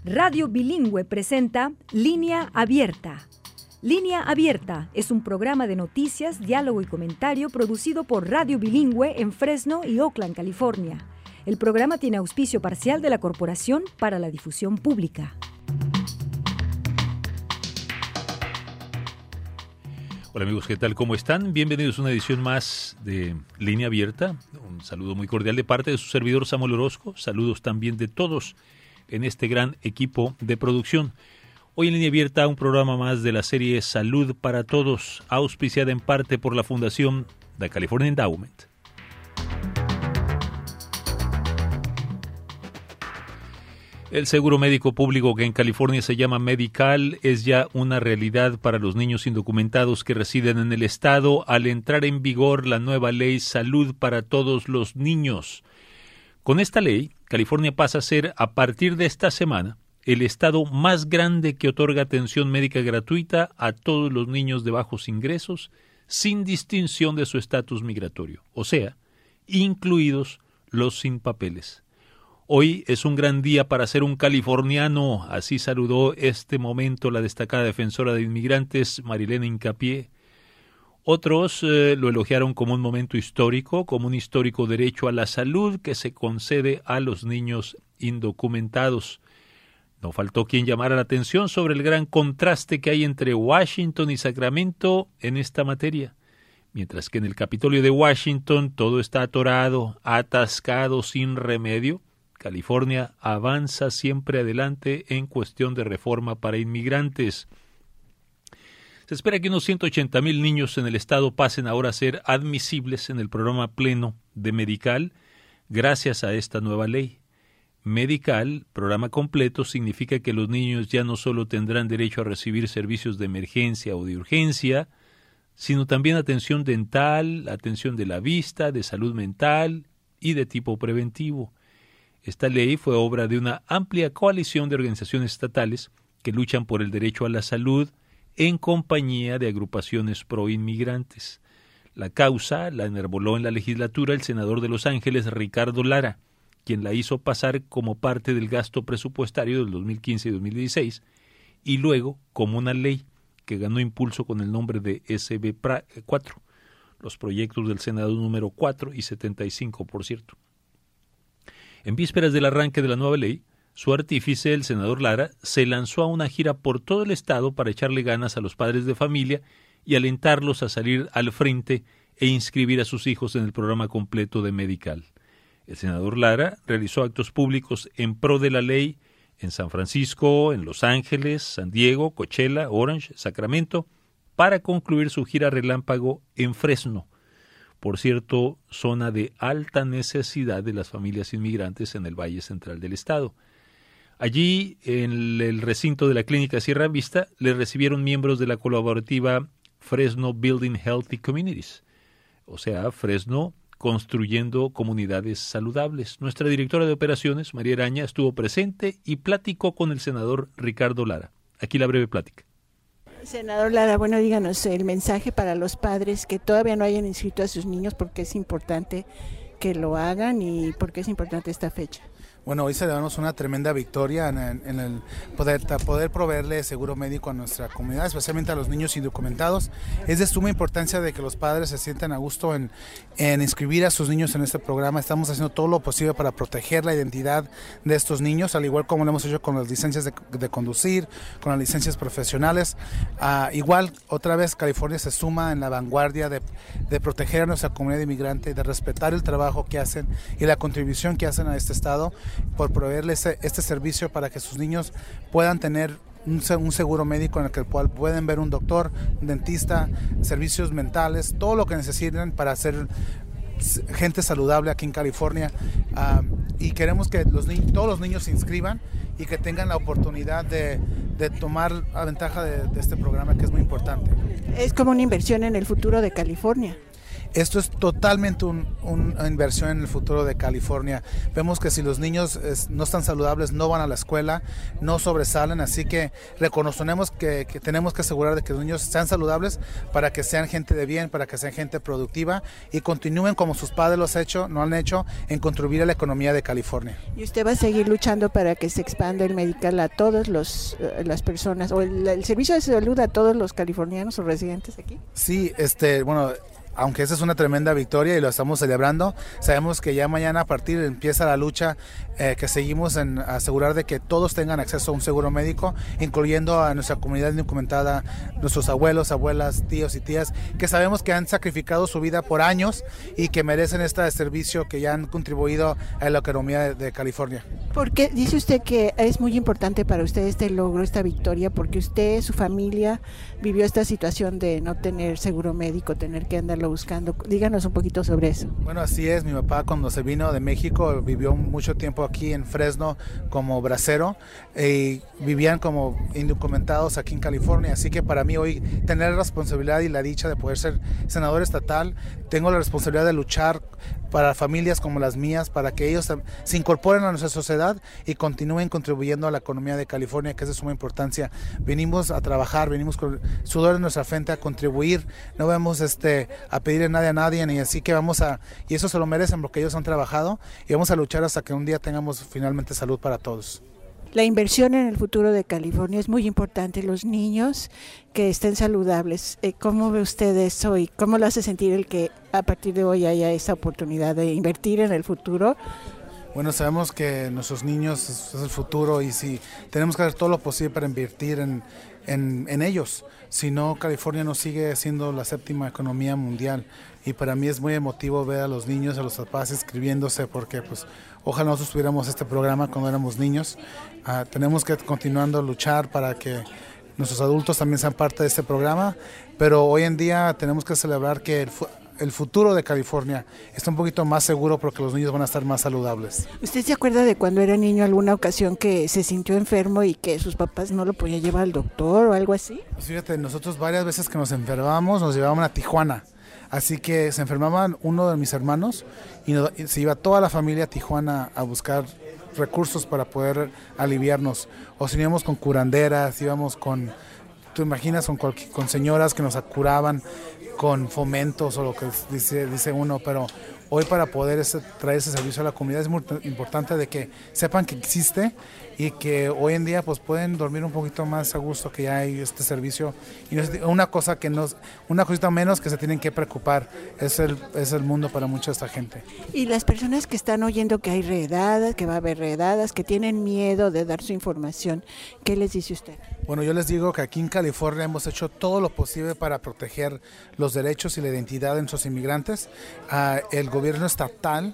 Radio Bilingüe presenta Línea Abierta. Línea Abierta es un programa de noticias, diálogo y comentario producido por Radio Bilingüe en Fresno y Oakland, California. El programa tiene auspicio parcial de la Corporación para la Difusión Pública. Hola amigos, ¿qué tal? ¿Cómo están? Bienvenidos a una edición más de Línea Abierta. Un saludo muy cordial de parte de su servidor Samuel Orozco. Saludos también de todos en este gran equipo de producción. Hoy en Línea Abierta, un programa más de la serie Salud para Todos, auspiciada en parte por la Fundación The California Endowment. El seguro médico público, que en California se llama Medi-Cal, es ya una realidad para los niños indocumentados que residen en el estado al entrar en vigor la nueva ley Salud para Todos los Niños. Con esta ley, California pasa a ser, a partir de esta semana, el estado más grande que otorga atención médica gratuita a todos los niños de bajos ingresos, sin distinción de su estatus migratorio, o sea, incluidos los sin papeles. Hoy es un gran día para ser un californiano, así saludó este momento la destacada defensora de inmigrantes, Marilena Hincapié. Otros lo elogiaron como un momento histórico, como un histórico derecho a la salud que se concede a los niños indocumentados. No faltó quien llamara la atención sobre el gran contraste que hay entre Washington y Sacramento en esta materia. Mientras que en el Capitolio de Washington todo está atorado, atascado, sin remedio, California avanza siempre adelante en cuestión de reforma para inmigrantes. Se espera que unos 180,000 niños en el estado pasen ahora a ser admisibles en el programa pleno de Medi-Cal gracias a esta nueva ley. Medi-Cal, programa completo, significa que los niños ya no solo tendrán derecho a recibir servicios de emergencia o de urgencia, sino también atención dental, atención de la vista, de salud mental y de tipo preventivo. Esta ley fue obra de una amplia coalición de organizaciones estatales que luchan por el derecho a la salud en compañía de agrupaciones pro-inmigrantes. La causa la enarboló en la legislatura el senador de Los Ángeles, Ricardo Lara, quien la hizo pasar como parte del gasto presupuestario del 2015 y 2016, y luego como una ley que ganó impulso con el nombre de SB 4, los proyectos del Senado número 4 y 75, por cierto. En vísperas del arranque de la nueva ley, su artífice, el senador Lara, se lanzó a una gira por todo el estado para echarle ganas a los padres de familia y alentarlos a salir al frente e inscribir a sus hijos en el programa completo de Medi-Cal. El senador Lara realizó actos públicos en pro de la ley en San Francisco, en Los Ángeles, San Diego, Coachella, Orange, Sacramento, para concluir su gira relámpago en Fresno. Por cierto, zona de alta necesidad de las familias inmigrantes en el Valle Central del estado. Allí, en el recinto de la Clínica Sierra Vista, le recibieron miembros de la colaborativa Fresno Building Healthy Communities, o sea, Fresno construyendo comunidades saludables. Nuestra directora de operaciones, María Araña, estuvo presente y platicó con el senador Ricardo Lara. Aquí la breve plática. Senador Lara, bueno, díganos el mensaje para los padres que todavía no hayan inscrito a sus niños, porque es importante que lo hagan y porque es importante esta fecha. Bueno, hoy celebramos una tremenda victoria en el poder proveerle seguro médico a nuestra comunidad, especialmente a los niños indocumentados. Es de suma importancia de que los padres se sientan a gusto en inscribir a sus niños en este programa. Estamos haciendo todo lo posible para proteger la identidad de estos niños, al igual como lo hemos hecho con las licencias de conducir, con las licencias profesionales. Igual, otra vez, California se suma en la vanguardia de proteger a nuestra comunidad inmigrante, de respetar el trabajo que hacen y la contribución que hacen a este estado, por proveerles este servicio para que sus niños puedan tener un seguro médico en el que pueden ver un doctor, un dentista, servicios mentales, todo lo que necesiten para ser gente saludable aquí en California. Y queremos que todos los niños se inscriban y que tengan la oportunidad de tomar la ventaja de este programa, que es muy importante. Es como una inversión en el futuro de California. Esto es totalmente una inversión en el futuro de California. Vemos que si los niños no están saludables, no van a la escuela, no sobresalen, así que reconocemos que tenemos que asegurar de que los niños sean saludables para que sean gente de bien, para que sean gente productiva y continúen como sus padres lo han hecho en contribuir a la economía de California. ¿Y usted va a seguir luchando para que se expanda el medical a todas las personas o el servicio de salud a todos los californianos o residentes aquí? Sí, bueno, aunque esa es una tremenda victoria y lo estamos celebrando, sabemos que ya mañana a partir empieza la lucha que seguimos en asegurar de que todos tengan acceso a un seguro médico, incluyendo a nuestra comunidad indocumentada, nuestros abuelos, abuelas, tíos y tías, que sabemos que han sacrificado su vida por años y que merecen este servicio, que ya han contribuido a la economía de California. Porque dice usted que es muy importante para usted este logro, esta victoria, porque usted, su familia, vivió esta situación de no tener seguro médico, tener que andarlo buscando. Díganos un poquito sobre eso. Bueno, así es. Mi papá, cuando se vino de México, vivió mucho tiempo aquí en Fresno como bracero y vivían como indocumentados aquí en California. Así que para mí hoy tener la responsabilidad y la dicha de poder ser senador estatal, tengo la responsabilidad de luchar para familias como las mías, para que ellos se incorporen a nuestra sociedad y continúen contribuyendo a la economía de California, que es de suma importancia. Venimos a trabajar, venimos con sudor en nuestra frente a contribuir, no vamos a pedirle nada a nadie, y así que y eso se lo merecen porque ellos han trabajado, y vamos a luchar hasta que un día tengamos finalmente salud para todos. La inversión en el futuro de California es muy importante. Los niños que estén saludables, ¿cómo ve usted eso y cómo lo hace sentir el que a partir de hoy haya esa oportunidad de invertir en el futuro? Bueno, sabemos que nuestros niños es el futuro y si tenemos que hacer todo lo posible para invertir en ellos. Si no, California no sigue siendo la 7ª economía mundial. Y para mí es muy emotivo ver a los niños, a los papás inscribiéndose, porque pues ojalá nosotros tuviéramos este programa cuando éramos niños. Tenemos que continuando a luchar para que nuestros adultos también sean parte de este programa, pero hoy en día tenemos que celebrar que el futuro de California está un poquito más seguro porque los niños van a estar más saludables. ¿Usted se acuerda de cuando era niño alguna ocasión que se sintió enfermo y que sus papás no lo podían llevar al doctor o algo así? Pues fíjate, nosotros varias veces que nos enfermábamos nos llevaban a Tijuana. Así que se enfermaba uno de mis hermanos y se iba toda la familia a Tijuana a buscar recursos para poder aliviarnos. O si íbamos con curanderas, íbamos tú imaginas, con señoras que nos curaban con fomentos o lo que dice uno, pero hoy para poder traer ese servicio a la comunidad es muy importante de que sepan que existe y que hoy en día pues pueden dormir un poquito más a gusto, que ya hay este servicio y no es una cosita menos que se tienen que preocupar. Es el mundo para mucha esta gente. Y las personas que están oyendo que hay redadas, que va a haber redadas, que tienen miedo de dar su información, ¿qué les dice usted? Bueno, yo les digo que aquí en California hemos hecho todo lo posible para proteger los derechos y la identidad de nuestros inmigrantes. El gobierno estatal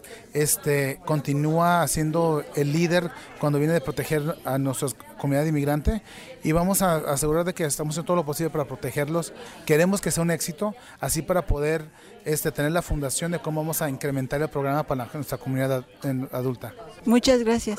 continúa siendo el líder cuando viene de proteger a nuestra comunidad inmigrante y vamos a asegurar de que estamos haciendo todo lo posible para protegerlos. Queremos que sea un éxito, así para poder tener la fundación de cómo vamos a incrementar el programa para nuestra comunidad adulta. Muchas gracias.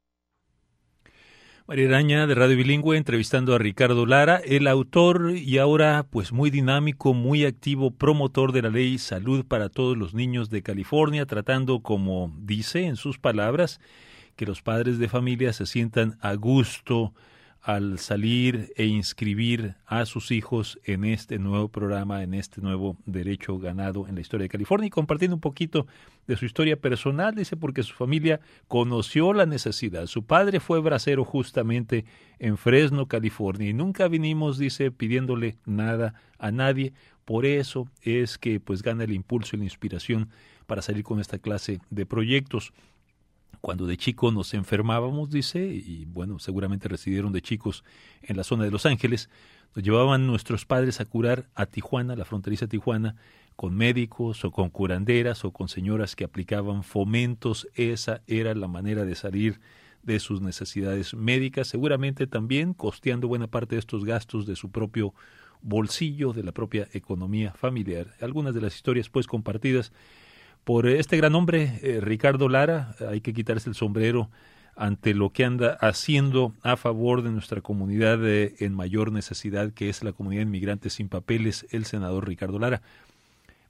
María Araña, de Radio Bilingüe, entrevistando a Ricardo Lara, el autor y ahora pues muy dinámico, muy activo promotor de la ley Salud para Todos los Niños de California, tratando, como dice en sus palabras, que los padres de familia se sientan a gusto al salir e inscribir a sus hijos en este nuevo programa, en este nuevo derecho ganado en la historia de California, y compartiendo un poquito de su historia personal, dice, porque su familia conoció la necesidad. Su padre fue bracero justamente en Fresno, California, y nunca vinimos, dice, pidiéndole nada a nadie. Por eso es que pues gana el impulso y la inspiración para salir con esta clase de proyectos. Cuando de chico nos enfermábamos, dice, y bueno, seguramente residieron de chicos en la zona de Los Ángeles, nos llevaban nuestros padres a curar a Tijuana, la fronteriza Tijuana, con médicos o con curanderas o con señoras que aplicaban fomentos. Esa era la manera de salir de sus necesidades médicas, seguramente también costeando buena parte de estos gastos de su propio bolsillo, de la propia economía familiar. Algunas de las historias pues compartidas por este gran hombre, Ricardo Lara. Hay que quitarse el sombrero ante lo que anda haciendo a favor de nuestra comunidad en mayor necesidad, que es la comunidad inmigrante sin papeles, el senador Ricardo Lara.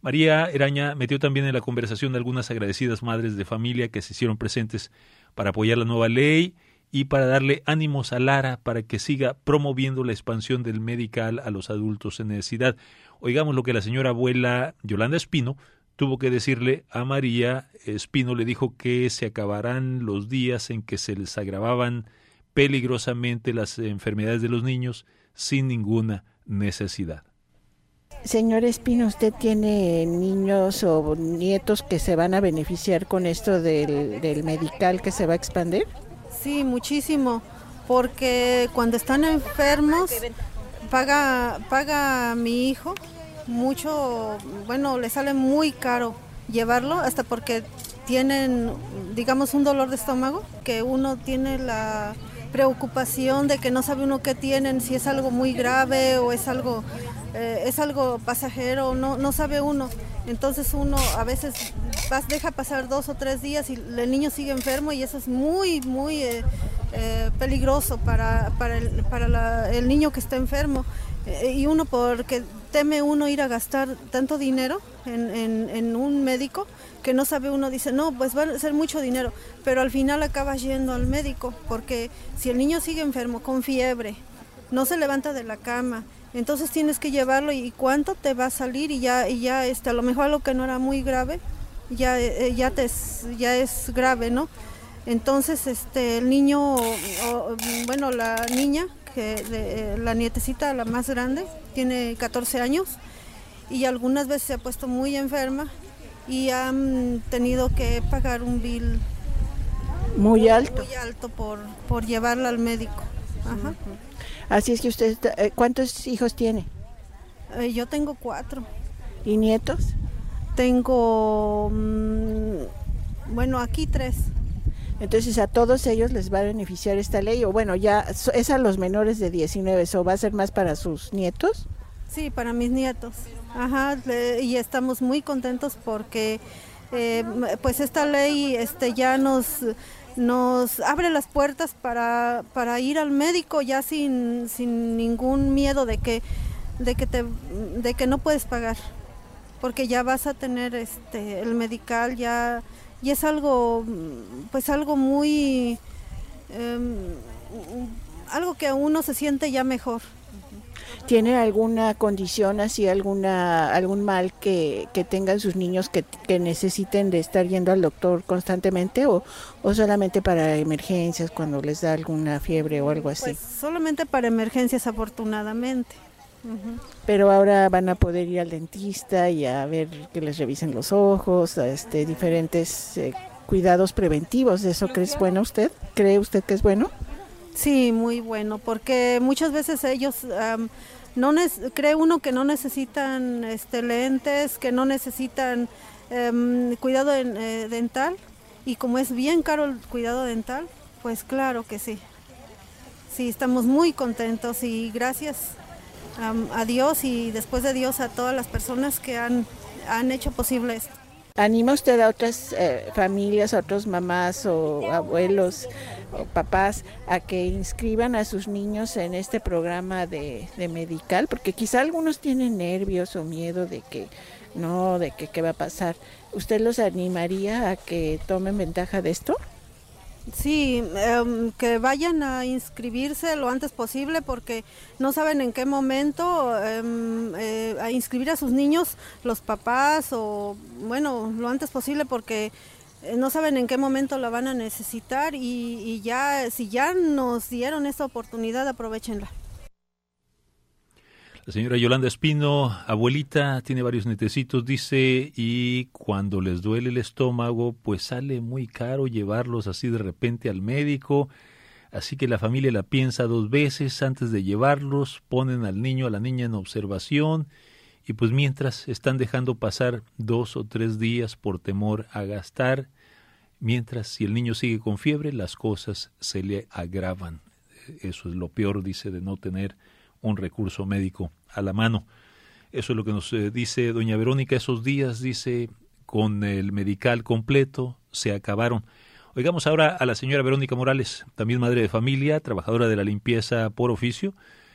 María Eraña metió también en la conversación de algunas agradecidas madres de familia que se hicieron presentes para apoyar la nueva ley y para darle ánimos a Lara para que siga promoviendo la expansión del Medical a los adultos en necesidad. Oigamos lo que la señora abuela Yolanda Espino tuvo que decirle a María. Espino le dijo que se acabarán los días en que se les agravaban peligrosamente las enfermedades de los niños sin ninguna necesidad. Señor Espino, ¿usted tiene niños o nietos que se van a beneficiar con esto del Medical que se va a expandir? Sí, muchísimo, porque cuando están enfermos paga mi hijo mucho, bueno, le sale muy caro llevarlo, hasta porque tienen, digamos, un dolor de estómago, que uno tiene la preocupación de que no sabe uno qué tienen, si es algo muy grave o es algo pasajero, no sabe uno. Entonces uno a veces deja pasar 2 o 3 días y el niño sigue enfermo, y eso es muy peligroso para el niño que está enfermo. Y uno, porque teme uno ir a gastar tanto dinero en un médico, que no sabe uno, dice, no, pues va a ser mucho dinero, pero al final acabas yendo al médico, porque si el niño sigue enfermo, con fiebre, no se levanta de la cama, entonces tienes que llevarlo, y cuánto te va a salir, y ya a lo mejor algo que no era muy grave, ya es grave, ¿no? Entonces el niño, bueno, la niña, la nietecita, la más grande, tiene 14 años, y algunas veces se ha puesto muy enferma y han tenido que pagar un bill muy alto por llevarla al médico. Ajá. Así es que usted, ¿cuántos hijos tiene? Yo tengo 4. ¿Y nietos? Tengo, bueno, aquí 3. Entonces a todos ellos les va a beneficiar esta ley, o bueno, ya es a los menores de 19, ¿o va a ser más para sus nietos? Sí, para mis nietos. Ajá, y estamos muy contentos porque pues esta ley ya nos abre las puertas para ir al médico ya sin ningún miedo de que no puedes pagar, porque ya vas a tener el Medical ya, y es algo, pues algo muy algo que uno se siente ya mejor. ¿Tiene alguna condición así, algún mal que tengan sus niños que necesiten de estar yendo al doctor constantemente, o solamente para emergencias, cuando les da alguna fiebre o algo así? Pues solamente para emergencias, afortunadamente. Uh-huh. Pero ahora van a poder ir al dentista y a ver que les revisen los ojos, diferentes cuidados preventivos. ¿Eso cree bueno usted? ¿Cree usted que es bueno? Sí, muy bueno, porque muchas veces ellos cree uno que no necesitan lentes, que no necesitan cuidado dental, y como es bien caro el cuidado dental, pues claro que sí. Sí, estamos muy contentos, y gracias a Dios, y después de Dios a todas las personas que han hecho posible esto. ¿Anima usted a otras familias, a otras mamás o abuelos o papás a que inscriban a sus niños en este programa de Medical? Porque quizá algunos tienen nervios o miedo de que qué va a pasar. ¿Usted los animaría a que tomen ventaja de esto? Sí, que vayan a inscribirse lo antes posible, porque no saben en qué momento a inscribir a sus niños los papás, o bueno, lo antes posible, porque no saben en qué momento la van a necesitar, y ya, si ya nos dieron esta oportunidad, aprovechenla. La señora Yolanda Espino, abuelita, tiene varios nietecitos, dice, y cuando les duele el estómago, pues sale muy caro llevarlos así de repente al médico, así que la familia la piensa 2 veces antes de llevarlos, ponen al niño, a la niña en observación, y pues mientras están dejando pasar 2 o 3 días por temor a gastar, mientras si el niño sigue con fiebre, las cosas se le agravan. Eso es lo peor, dice, de no tener un recurso médico a la mano. Eso es lo que nos dice doña Verónica. Esos días, dice, con el Medical completo se acabaron. Oigamos ahora a la señora Verónica Morales, también madre de familia, trabajadora de la limpieza por oficio,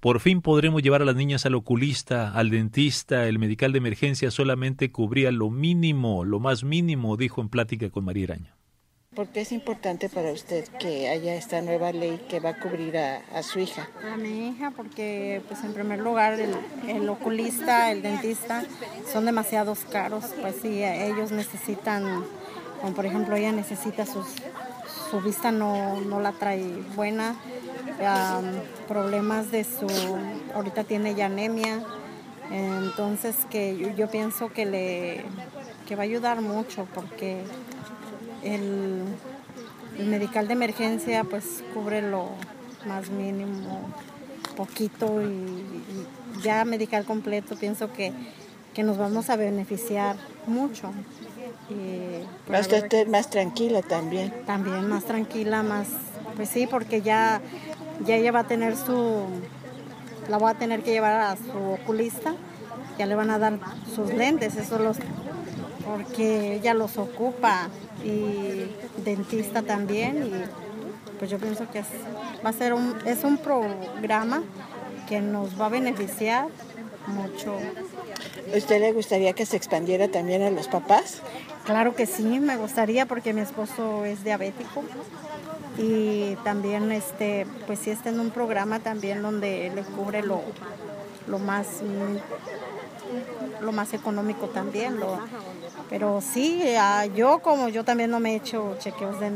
Por fin podremos llevar a las niñas al oculista, al dentista. El medical de emergencia solamente cubría lo mínimo, lo más mínimo, dijo en plática con María Iraña. ¿Por qué es importante para usted que haya esta nueva ley que va a cubrir a su hija? A mi hija porque, pues en primer lugar, el oculista, el dentista, son demasiados caros. Pues sí, ellos necesitan, como por ejemplo ella necesita su vista no la trae buena, problemas ahorita tiene ya anemia, entonces que yo pienso que va a ayudar mucho porque el medical de emergencia pues cubre lo más mínimo, poquito y ya medical completo pienso que nos vamos a beneficiar mucho. Va a estar más tranquila también. También más tranquila, pues sí, porque ya ella va a tener la voy a tener que llevar a su oculista, ya le van a dar sus lentes, porque ella los ocupa, y dentista también, y pues yo pienso que es un programa que nos va a beneficiar mucho. ¿A usted le gustaría que se expandiera también a los papás? Claro que sí, me gustaría porque mi esposo es diabético y también pues sí está en un programa también donde le cubre lo más económico también, pero sí, yo también no me he hecho chequeos de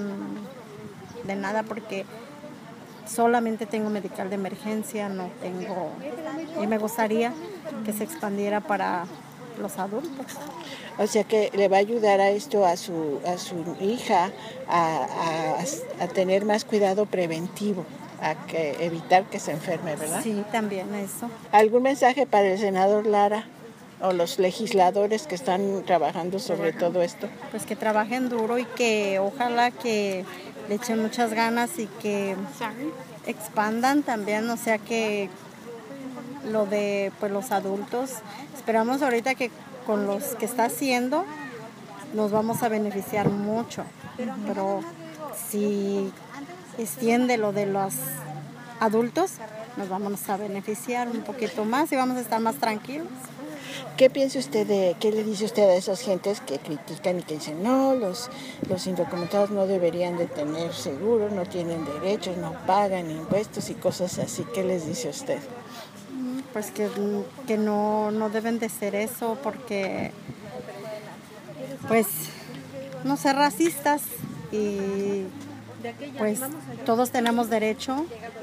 nada porque solamente tengo medical de emergencia, no tengo, y me gustaría que se expandiera para los adultos. O sea que le va a ayudar a esto a su hija a tener más cuidado preventivo, evitar que se enferme, ¿verdad? Sí, también eso. ¿Algún mensaje para el senador Lara o los legisladores que están trabajando sobre todo esto? Pues que trabajen duro y que ojalá que le echen muchas ganas y que expandan también, o sea que lo de pues los adultos, esperamos ahorita que con los que está haciendo nos vamos a beneficiar mucho, pero si extiende lo de los adultos nos vamos a beneficiar un poquito más y vamos a estar más tranquilos. ¿Qué piensa usted qué le dice usted a esas gentes que critican y que dicen no, los indocumentados no deberían de tener seguro, no tienen derechos, no pagan impuestos y cosas así? ¿Qué les dice usted? Pues que no deben de ser eso porque pues no ser racistas y pues todos tenemos derecho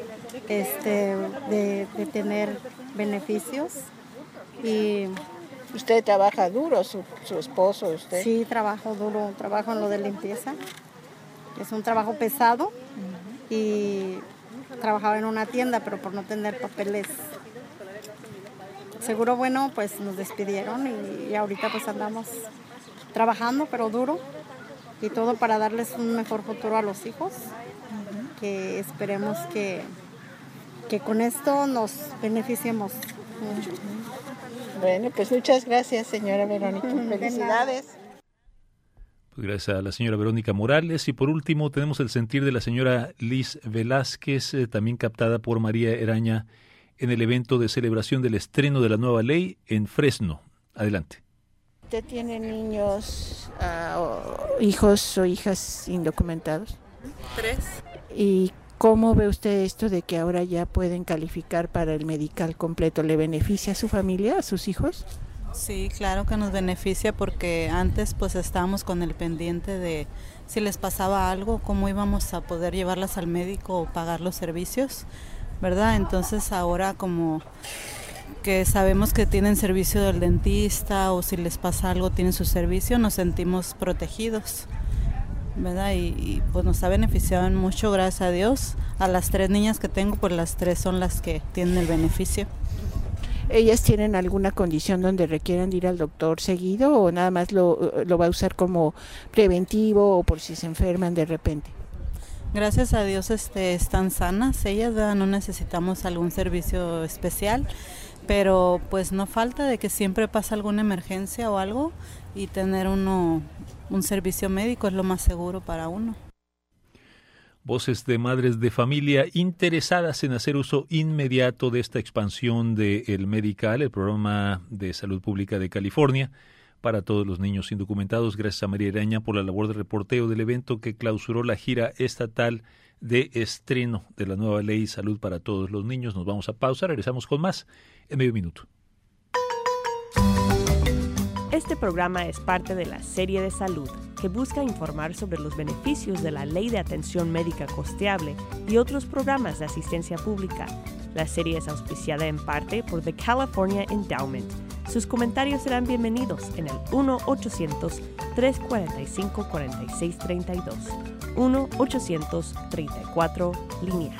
de tener beneficios. Y ¿usted trabaja duro, su esposo, usted? Sí, trabajo duro, trabajo en lo de limpieza. Es un trabajo pesado y trabajaba en una tienda, pero por no tener papeles seguro bueno, pues nos despidieron y ahorita pues andamos trabajando, pero duro y todo para darles un mejor futuro a los hijos, que esperemos que con esto nos beneficiemos mucho. Bueno, pues muchas gracias, señora Verónica. Felicidades. Pues gracias a la señora Verónica Morales. Y por último tenemos el sentir de la señora Liz Velázquez, también captada por María Iraña en el evento de celebración del estreno de la nueva ley en Fresno. Adelante. ¿Usted tiene niños, hijos o hijas indocumentados? 3. ¿Y cómo ve usted esto de que ahora ya pueden calificar para el medical completo? ¿Le beneficia a su familia, a sus hijos? Sí, claro que nos beneficia porque antes pues estábamos con el pendiente de si les pasaba algo, cómo íbamos a poder llevarlas al médico o pagar los servicios, ¿verdad? Entonces ahora como que sabemos que tienen servicio del dentista o si les pasa algo tienen su servicio, nos sentimos protegidos, ¿verdad? Y pues nos ha beneficiado mucho, gracias a Dios. A las 3 niñas que tengo, pues las 3 son las que tienen el beneficio. ¿Ellas tienen alguna condición donde requieran ir al doctor seguido o nada más lo va a usar como preventivo o por si se enferman de repente? Gracias a Dios están sanas ellas, ¿verdad? No necesitamos algún servicio especial, pero pues no falta de que siempre pasa alguna emergencia o algo y tener un servicio médico es lo más seguro para uno. Voces de madres de familia interesadas en hacer uso inmediato de esta expansión de el Medical, el programa de salud pública de California, para todos los niños indocumentados. Gracias a María Iraña por la labor de reporteo del evento que clausuró la gira estatal de estreno de la nueva ley Salud para todos los niños. Nos vamos a pausa, regresamos con más en medio minuto. Este programa es parte de la serie de salud que busca informar sobre los beneficios de la Ley de Atención Médica Costeable y otros programas de asistencia pública. La serie es auspiciada en parte por The California Endowment. Sus comentarios serán bienvenidos en el 1-800-345-4632. 1-800-34-LÍNEA.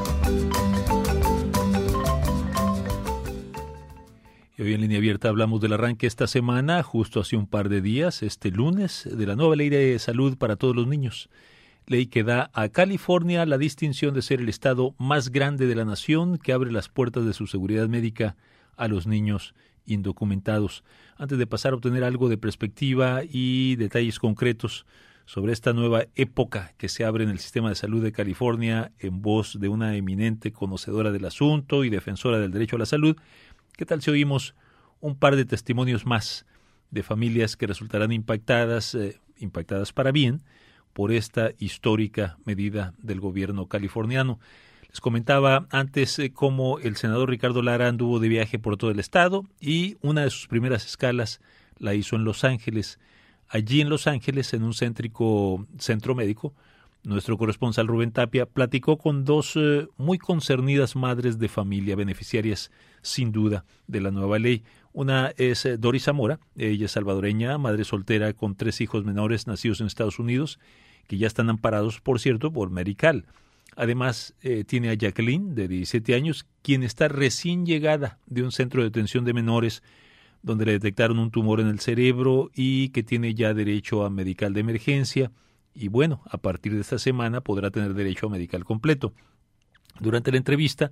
Y hoy en Línea Abierta hablamos del arranque esta semana, justo hace un par de días, este lunes, de la nueva Ley de Salud para todos los niños. Ley que da a California la distinción de ser el estado más grande de la nación que abre las puertas de su seguridad médica a los niños indocumentados. Antes de pasar a obtener algo de perspectiva y detalles concretos sobre esta nueva época que se abre en el sistema de salud de California en voz de una eminente conocedora del asunto y defensora del derecho a la salud, ¿qué tal si oímos un par de testimonios más de familias que resultarán impactadas para bien por esta histórica medida del gobierno californiano? Les comentaba antes cómo el senador Ricardo Lara anduvo de viaje por todo el estado y una de sus primeras escalas la hizo en Los Ángeles. Allí en Los Ángeles, en un céntrico centro médico, nuestro corresponsal Rubén Tapia platicó con dos muy concernidas madres de familia, beneficiarias sin duda de la nueva ley. Una es Doris Zamora, ella es salvadoreña, madre soltera con 3 hijos menores nacidos en Estados Unidos, que ya están amparados, por cierto, por Medical. Además, tiene a Jacqueline, de 17 años, quien está recién llegada de un centro de detención de menores, donde le detectaron un tumor en el cerebro y que tiene ya derecho a Medical de emergencia. Y bueno, a partir de esta semana podrá tener derecho a Medical completo. Durante la entrevista,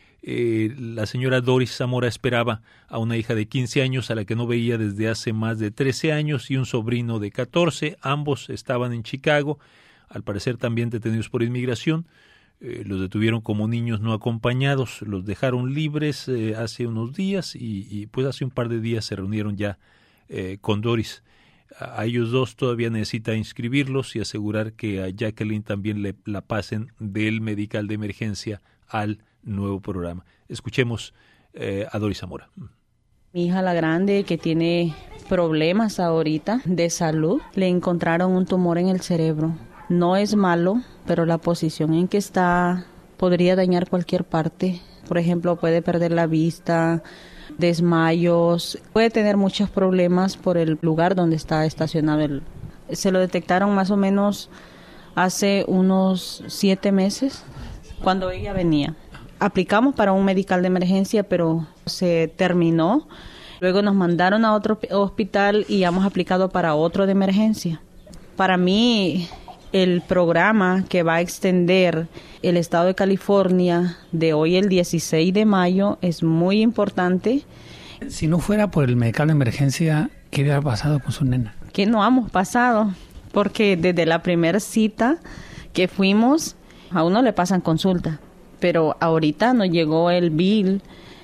la señora Doris Zamora esperaba a una hija de 15 años a la que no veía desde hace más de 13 años y un sobrino de 14. Ambos estaban en Chicago, al parecer también detenidos por inmigración. Los detuvieron como niños no acompañados, los dejaron libres hace unos días y pues hace un par de días se reunieron ya con Doris. A ellos dos todavía necesita inscribirlos y asegurar que a Jacqueline también la pasen del Medical de emergencia al nuevo programa. Escuchemos a Doris Zamora. Mi hija la grande, que tiene problemas ahorita de salud, le encontraron un tumor en el cerebro. No es malo, pero la posición en que está podría dañar cualquier parte. Por ejemplo, puede perder la vista, desmayos, puede tener muchos problemas por el lugar donde está estacionado. Se lo detectaron más o menos hace unos 7 meses, cuando ella venía. Aplicamos para un Medical de emergencia, pero se terminó. Luego nos mandaron a otro hospital y hemos aplicado para otro de emergencia. Para mí, el programa que va a extender el estado de California de hoy, el 16 de mayo, es muy importante. Si no fuera por el Medical de emergencia, ¿qué hubiera pasado con su nena? Que no hemos pasado, porque desde la primera cita que fuimos, a uno le pasan consulta, pero ahorita nos llegó el bill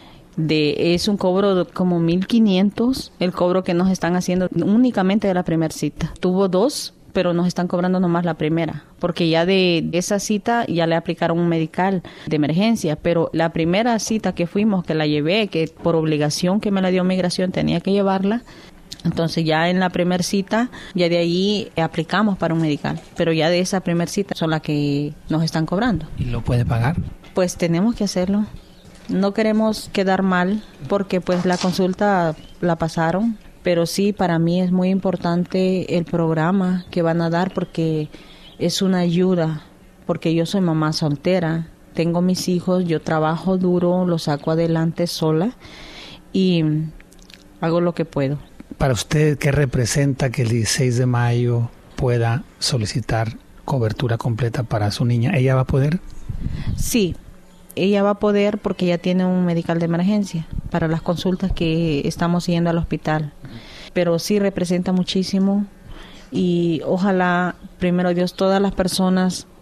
es un cobro de como 1,500, el cobro que nos están haciendo únicamente de la primera cita. Tuvo 2, pero nos están cobrando nomás la primera, porque ya de esa cita ya le aplicaron un Medical de emergencia, pero la primera cita que fuimos, que la llevé, que por obligación que me la dio migración tenía que llevarla, entonces ya en la primera cita, ya de ahí aplicamos para un Medical, pero ya de esa primera cita son las que nos están cobrando. ¿Y lo puede pagar? Pues tenemos que hacerlo. No queremos quedar mal, porque pues la consulta la pasaron, pero sí, para mí es muy importante el programa que van a dar, porque es una ayuda, porque yo soy mamá soltera, tengo mis hijos, yo trabajo duro, los saco adelante sola y hago lo que puedo. Para usted, ¿qué representa que el 16 de mayo pueda solicitar cobertura completa para su niña? ¿Ella va a poder? Sí, ella va a poder, porque ella tiene un Medical de emergencia para las consultas que estamos yendo al hospital. Pero sí representa muchísimo y ojalá, primero Dios, todas las personas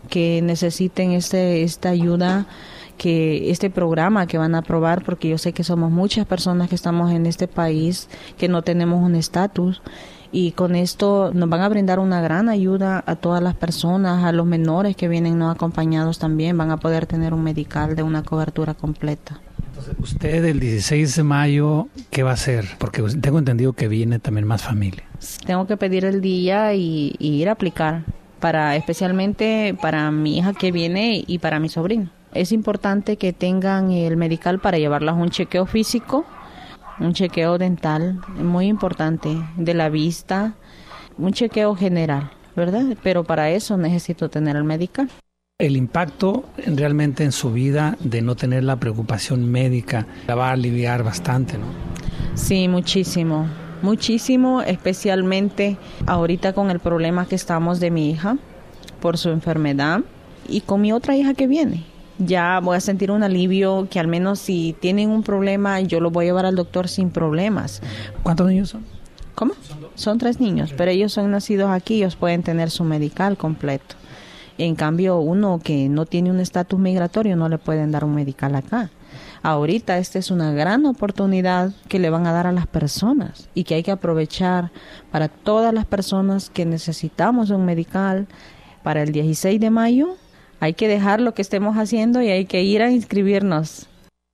que necesiten esta ayuda, que este programa que van a aprobar, porque yo sé que somos muchas personas que estamos en este país que no tenemos un estatus, y con esto nos van a brindar una gran ayuda a todas las personas, a los menores que vienen no acompañados también van a poder tener un medical de una cobertura completa. Entonces, usted el 16 de mayo, ¿qué va a hacer? Porque tengo entendido que viene también más familia. Tengo que pedir el día y ir a aplicar, especialmente para mi hija que viene y para mi sobrino. Es importante que tengan el medical para llevarlas a un chequeo físico, un chequeo dental, muy importante, de la vista, un chequeo general, ¿verdad? Pero para eso necesito tener el medical. El impacto realmente en su vida de no tener la preocupación médica la va a aliviar bastante, ¿no? Sí, muchísimo, muchísimo, especialmente ahorita con el problema que estamos de mi hija por su enfermedad y con mi otra hija que viene. Ya voy a sentir un alivio que al menos si tienen un problema yo lo voy a llevar al doctor sin problemas. ¿Cuántos niños son? ¿Cómo? Son 3 niños, pero ellos son nacidos aquí, ellos pueden tener su medical completo. En cambio, uno que no tiene un estatus migratorio no le pueden dar un medical acá. Ahorita esta es una gran oportunidad que le van a dar a las personas y que hay que aprovechar para todas las personas que necesitamos un medical para el 16 de mayo. Hay que dejar lo que estemos haciendo y hay que ir a inscribirnos.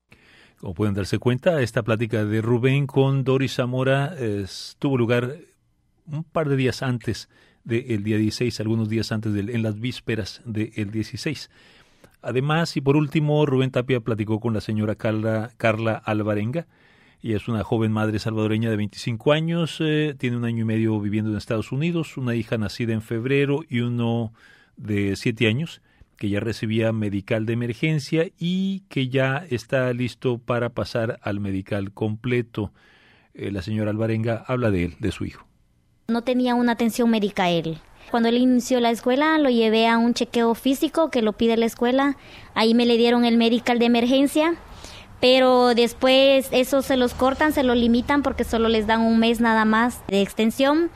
Como pueden darse cuenta, esta plática de Rubén con Doris Zamora tuvo lugar un par de días antes del día 16, algunos días antes, en las vísperas del 16. Además, y por último, Rubén Tapia platicó con la señora Carla Alvarenga. Ella es una joven madre salvadoreña de 25 años, tiene 1 año y medio viviendo en Estados Unidos, una hija nacida en febrero y uno de 7 años, que ya recibía medical de emergencia y que ya está listo para pasar al medical completo. La señora Alvarenga habla de él, de su hijo. No tenía una atención médica él. Cuando él inició la escuela, lo llevé a un chequeo físico que lo pide la escuela. Ahí me le dieron el medical de emergencia, pero después eso se los cortan, se lo limitan porque solo les dan 1 mes nada más de extensión.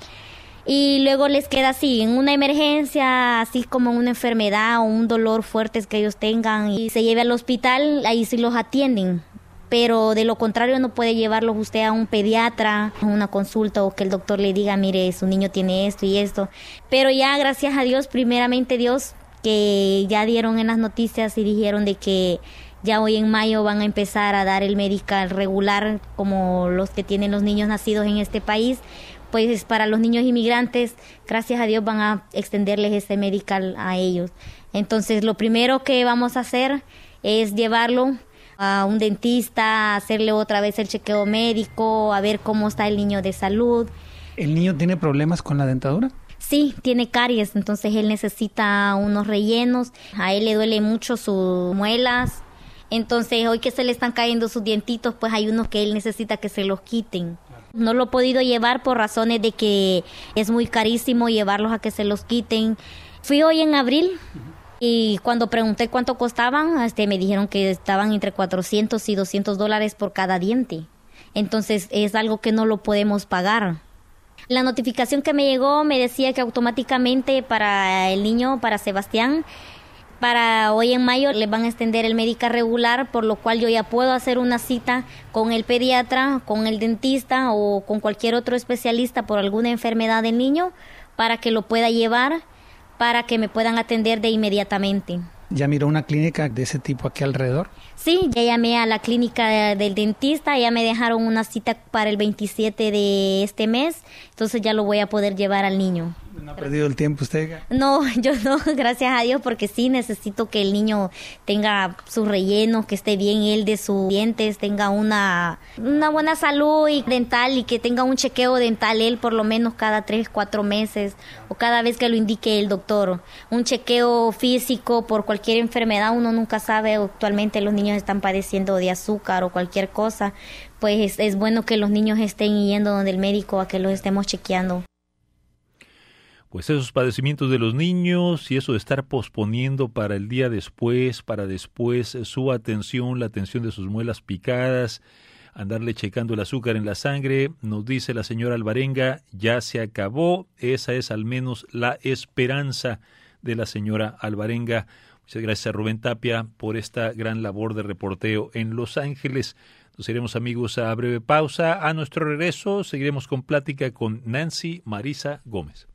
Y luego les queda así, en una emergencia, así como una enfermedad o un dolor fuerte que ellos tengan y se lleve al hospital, ahí sí los atienden. Pero de lo contrario no puede llevarlos usted a un pediatra, a una consulta o que el doctor le diga, mire, su niño tiene esto y esto. Pero ya, gracias a Dios, primeramente Dios, que ya dieron en las noticias y dijeron de que ya hoy en mayo van a empezar a dar el medical regular como los que tienen los niños nacidos en este país. Pues para los niños inmigrantes, gracias a Dios van a extenderles ese medical a ellos. Entonces lo primero que vamos a hacer es llevarlo a un dentista, hacerle otra vez el chequeo médico, a ver cómo está el niño de salud. ¿El niño tiene problemas con la dentadura? Sí, tiene caries, entonces él necesita unos rellenos, a él le duele mucho sus muelas, entonces hoy que se le están cayendo sus dientitos, pues hay unos que él necesita que se los quiten. No lo he podido llevar por razones de que es muy carísimo llevarlos a que se los quiten. Fui hoy en abril y cuando pregunté cuánto costaban, me dijeron que estaban entre $400 y $200 por cada diente. Entonces es algo que no lo podemos pagar. La notificación que me llegó me decía que automáticamente para el niño, para Sebastián, para hoy en mayo les van a extender el medical regular, por lo cual yo ya puedo hacer una cita con el pediatra, con el dentista o con cualquier otro especialista por alguna enfermedad del niño para que lo pueda llevar, para que me puedan atender de inmediatamente. ¿Ya miró una clínica de ese tipo aquí alrededor? Sí, ya llamé a la clínica del dentista, ya me dejaron una cita para el 27 de este mes, entonces ya lo voy a poder llevar al niño. ¿No ha perdido el tiempo usted? No, yo no, gracias a Dios, porque sí necesito que el niño tenga sus rellenos, que esté bien él de sus dientes, tenga una buena salud y dental y que tenga un chequeo dental él por lo menos cada 3-4 meses o cada vez que lo indique el doctor. Un chequeo físico por cualquier enfermedad, uno nunca sabe, actualmente los niños están padeciendo de azúcar o cualquier cosa, pues es bueno que los niños estén yendo donde el médico a que los estemos chequeando. Pues esos padecimientos de los niños y eso de estar posponiendo para el día después, para después su atención, la atención de sus muelas picadas, andarle checando el azúcar en la sangre, nos dice la señora Alvarenga, ya se acabó, esa es al menos la esperanza de la señora Alvarenga. Muchas gracias a Rubén Tapia por esta gran labor de reporteo en Los Ángeles. Nos iremos, amigos, a breve pausa. A nuestro regreso seguiremos con plática con Nancy Marisa Gómez.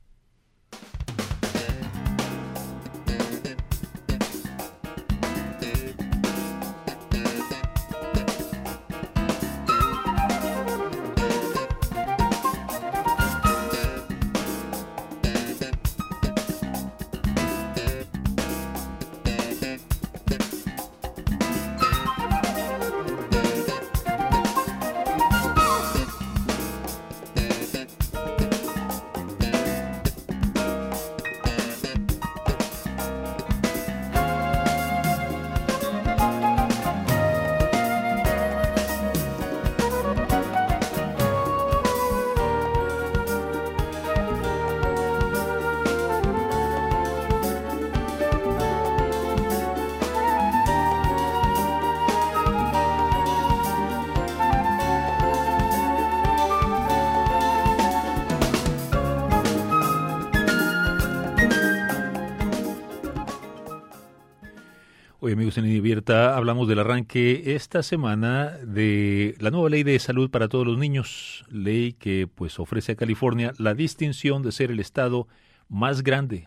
Hoy, amigos, en Línea Abierta hablamos del arranque esta semana de la nueva ley de salud para todos los niños, ley que pues ofrece a California la distinción de ser el estado más grande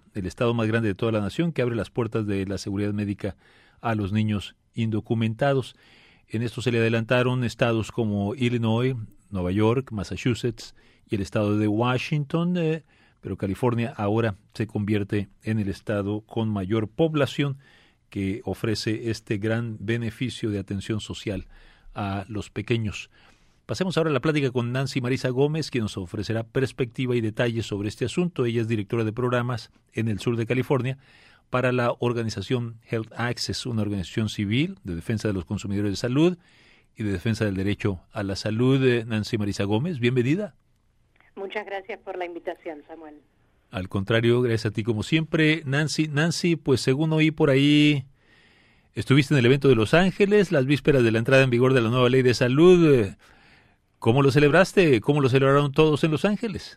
de toda la nación, que abre las puertas de la seguridad médica a los niños indocumentados. En esto se le adelantaron estados como Illinois, Nueva York, Massachusetts y el estado de Washington, pero California ahora se convierte en el estado con mayor población que ofrece este gran beneficio de atención social a los pequeños. Pasemos ahora a la plática con Nancy Marisa Gómez, quien nos ofrecerá perspectiva y detalles sobre este asunto. Ella es directora de programas en el sur de California para la organización Health Access, una organización civil de defensa de los consumidores de salud y de defensa del derecho a la salud. Nancy Marisa Gómez, bienvenida. Muchas gracias por la invitación, Samuel. Al contrario, gracias a ti como siempre. Nancy, pues según oí por ahí, estuviste en el evento de Los Ángeles, las vísperas de la entrada en vigor de la nueva ley de salud. ¿Cómo lo celebraste? ¿Cómo lo celebraron todos en Los Ángeles?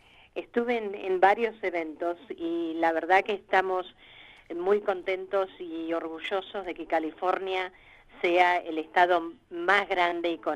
Estuve en varios eventos y la verdad que estamos muy contentos y orgullosos de que California sea el estado más grande y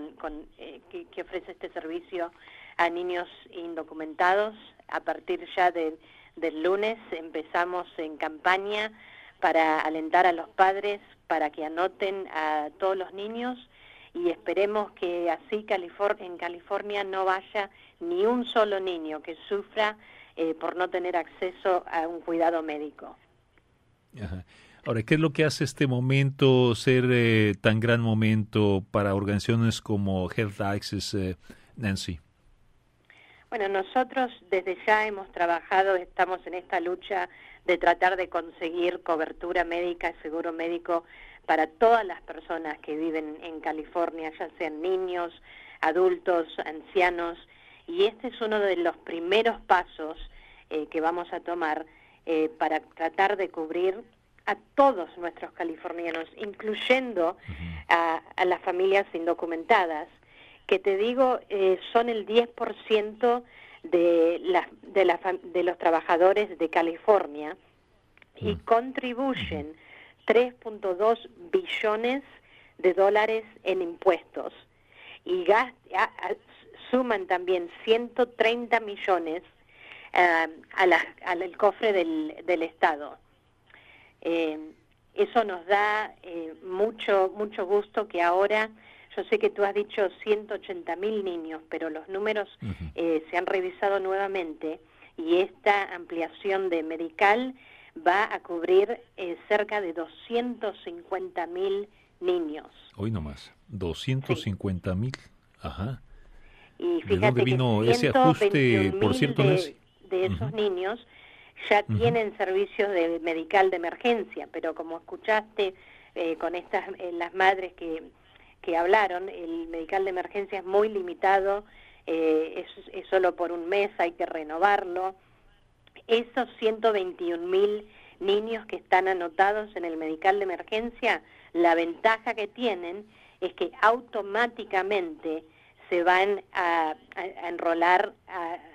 que ofrece este servicio a niños indocumentados. A partir ya del lunes empezamos en campaña para alentar a los padres para que anoten a todos los niños y esperemos que así en California no vaya ni un solo niño que sufra por no tener acceso a un cuidado médico. Ajá. Ahora, ¿qué es lo que hace este momento ser tan gran momento para organizaciones como Health Access, Nancy? Bueno, nosotros desde ya hemos trabajado, estamos en esta lucha de tratar de conseguir cobertura médica, seguro médico para todas las personas que viven en California, ya sean niños, adultos, ancianos, y este es uno de los primeros pasos que vamos a tomar para tratar de cubrir a todos nuestros californianos, incluyendo a las familias indocumentadas, que te digo son el 10% de los trabajadores de California y contribuyen 3.2 billones de dólares en impuestos y suman también 130 millones al cofre del Estado. Eso nos da mucho gusto que ahora, yo sé que tú has dicho 180.000 niños, pero los números se han revisado nuevamente y esta ampliación de Medical va a cubrir cerca de 250.000 niños. Hoy nomás, 250.000. Sí. Ajá. Y fíjate, ¿de dónde vino ese ajuste, por cierto, de esos niños ya tienen servicios de Medical de emergencia, pero como escuchaste con las madres que hablaron, el Medical de emergencia es muy limitado, es solo por un mes, hay que renovarlo. Esos 121.000 niños que están anotados en el Medical de emergencia, la ventaja que tienen es que automáticamente se van a enrolar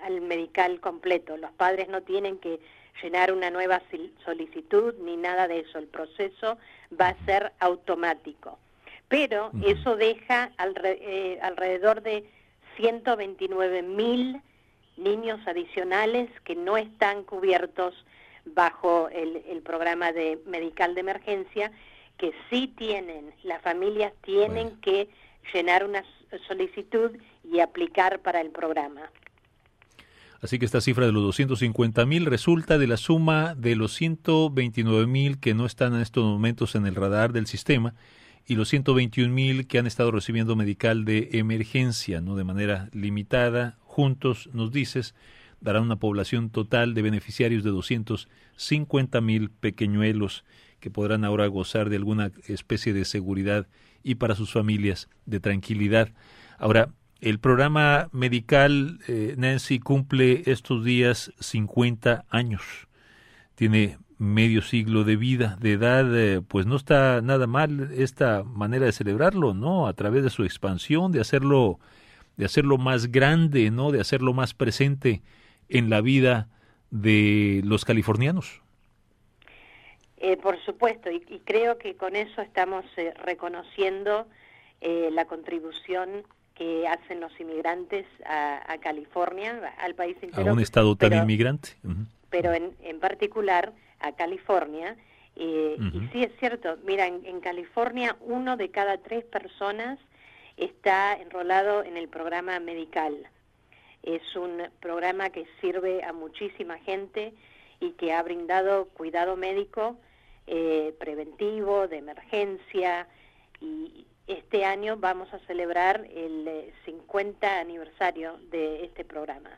al medical completo. Los padres no tienen que llenar una nueva solicitud ni nada de eso. El proceso va a ser automático. Pero eso deja alrededor de 129.000 niños adicionales que no están cubiertos bajo el programa de medical de emergencia, que sí tienen, las familias tienen que llenar una solicitud y aplicar para el programa. Así que esta cifra de los 250.000 resulta de la suma de los 129.000 que no están en estos momentos en el radar del sistema y los 121.000 que han estado recibiendo medical de emergencia, ¿no? De manera limitada. Juntos, nos dices, darán una población total de beneficiarios de 250.000 pequeñuelos que podrán ahora gozar de alguna especie de seguridad y para sus familias de tranquilidad. Ahora, el programa medical, Nancy, cumple estos días 50 años. Tiene medio siglo de vida, de edad, pues no está nada mal esta manera de celebrarlo, ¿no? A través de su expansión, de hacerlo más grande, ¿no? De hacerlo más presente en la vida de los californianos. Por supuesto, y creo que con eso estamos reconociendo la contribución que hacen los inmigrantes a California, al país entero. A un estado tan inmigrante. Pero en particular a California. Y sí es cierto, mira, en California 1 de cada 3 personas está enrolado en el programa medical. Es un programa que sirve a muchísima gente y que ha brindado cuidado médico preventivo, de emergencia, y este año vamos a celebrar el 50 aniversario de este programa.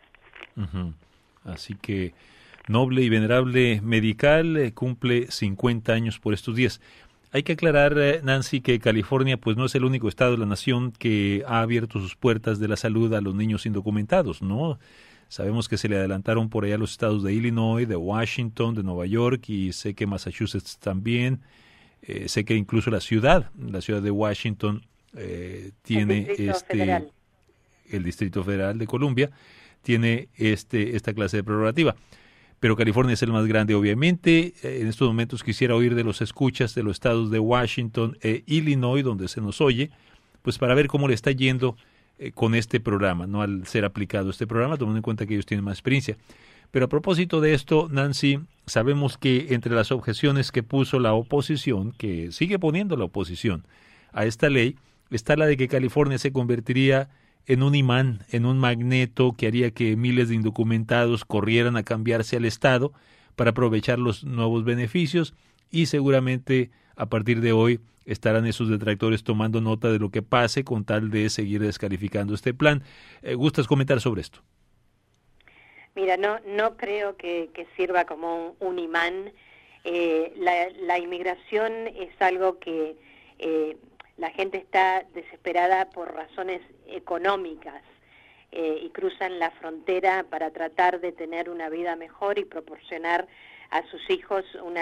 Así que Noble y Venerable Medical cumple 50 años por estos días. Hay que aclarar, Nancy, que California pues no es el único estado de la nación que ha abierto sus puertas de la salud a los niños indocumentados, ¿no? Sabemos que se le adelantaron por allá los estados de Illinois, de Washington, de Nueva York, y sé que Massachusetts también. Sé que incluso la ciudad de Washington tiene el Distrito Federal de Columbia tiene esta clase de prerrogativa. Pero California es el más grande, obviamente. En estos momentos quisiera oír de los escuchas de los estados de Washington e Illinois, donde se nos oye, pues para ver cómo le está yendo con este programa, ¿no? Al ser aplicado este programa, tomando en cuenta que ellos tienen más experiencia. Pero a propósito de esto, Nancy, sabemos que entre las objeciones que puso la oposición, que sigue poniendo la oposición a esta ley, está la de que California se convertiría en un imán, en un magneto que haría que miles de indocumentados corrieran a cambiarse al Estado para aprovechar los nuevos beneficios, y seguramente a partir de hoy estarán esos detractores tomando nota de lo que pase con tal de seguir descalificando este plan. ¿Gustas comentar sobre esto? Mira, no creo que sirva como un imán. La inmigración es algo que la gente está desesperada por razones económicas y cruzan la frontera para tratar de tener una vida mejor y proporcionar a sus hijos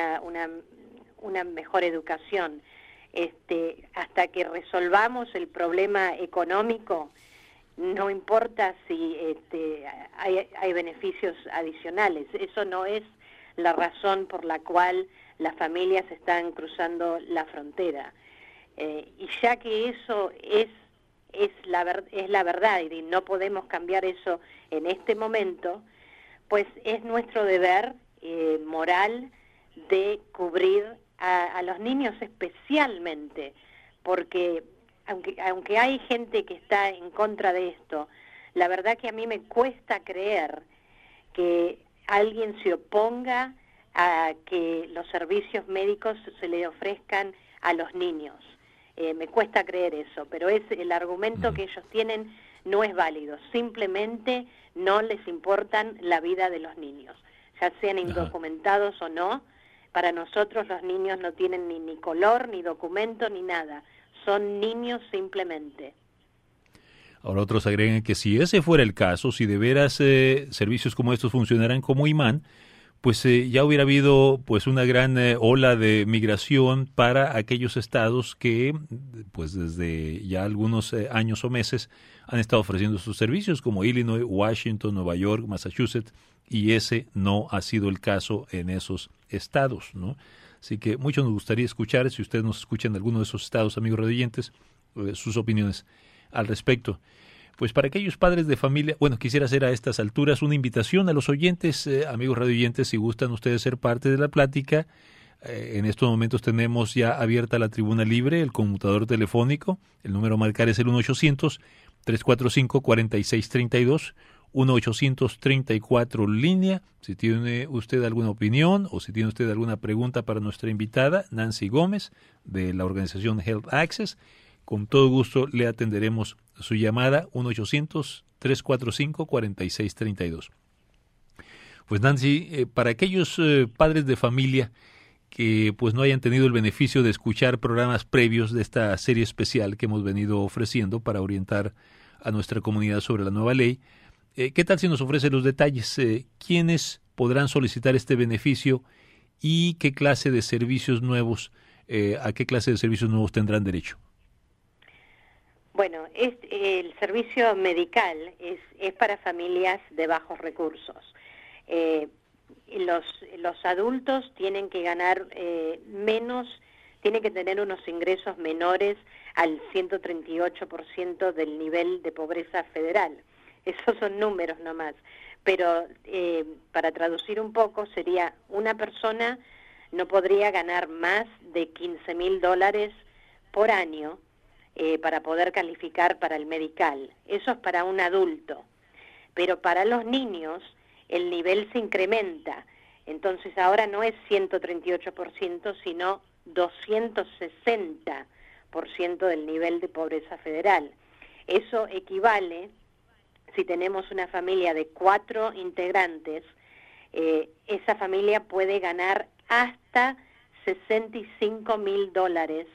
una mejor educación. Hasta que resolvamos el problema económico, no importa si hay beneficios adicionales. Eso no es la razón por la cual las familias están cruzando la frontera. Y ya que eso es la verdad y no podemos cambiar eso en este momento, pues es nuestro deber moral de cubrir a los niños especialmente, porque aunque hay gente que está en contra de esto, la verdad que a mí me cuesta creer que alguien se oponga a que los servicios médicos se le ofrezcan a los niños. Me cuesta creer eso, pero el argumento que ellos tienen no es válido. Simplemente no les importan la vida de los niños, ya sean indocumentados o no. Para nosotros los niños no tienen ni color, ni documento, ni nada. Son niños simplemente. Ahora otros agregan que si ese fuera el caso, si de veras servicios como estos funcionaran como imán, pues ya hubiera habido pues una gran ola de migración para aquellos estados que pues desde ya algunos años o meses han estado ofreciendo sus servicios, como Illinois, Washington, Nueva York, Massachusetts, y ese no ha sido el caso en esos estados, ¿no? Así que mucho nos gustaría escuchar, si ustedes nos escuchan en alguno de esos estados, amigos radioyentes, sus opiniones al respecto. Pues para aquellos padres de familia, bueno, quisiera hacer a estas alturas una invitación a los oyentes, amigos radioyentes, si gustan ustedes ser parte de la plática. En estos momentos tenemos ya abierta la tribuna libre, el conmutador telefónico. El número a marcar es el 1-800-345-4632, 1-800-34 línea. Si tiene usted alguna opinión o si tiene usted alguna pregunta para nuestra invitada, Nancy Gómez, de la organización Health Access, con todo gusto le atenderemos su llamada, 1-800-345-4632. Pues Nancy, para aquellos padres de familia que pues no hayan tenido el beneficio de escuchar programas previos de esta serie especial que hemos venido ofreciendo para orientar a nuestra comunidad sobre la nueva ley, ¿qué tal si nos ofrece los detalles? ¿Quiénes podrán solicitar este beneficio y qué clase de servicios nuevos, a qué clase de servicios nuevos tendrán derecho? Bueno, el servicio medical es para familias de bajos recursos. Los adultos tienen que ganar menos, tienen que tener unos ingresos menores al 138% del nivel de pobreza federal. Esos son números nomás. Pero para traducir un poco, sería una persona no podría ganar más de $15,000 por año para poder calificar para el medical. Eso es para un adulto. Pero para los niños el nivel se incrementa. Entonces ahora no es 138%, sino 260% del nivel de pobreza federal. Eso equivale, si tenemos una familia de 4 integrantes, esa familia puede ganar hasta $65,000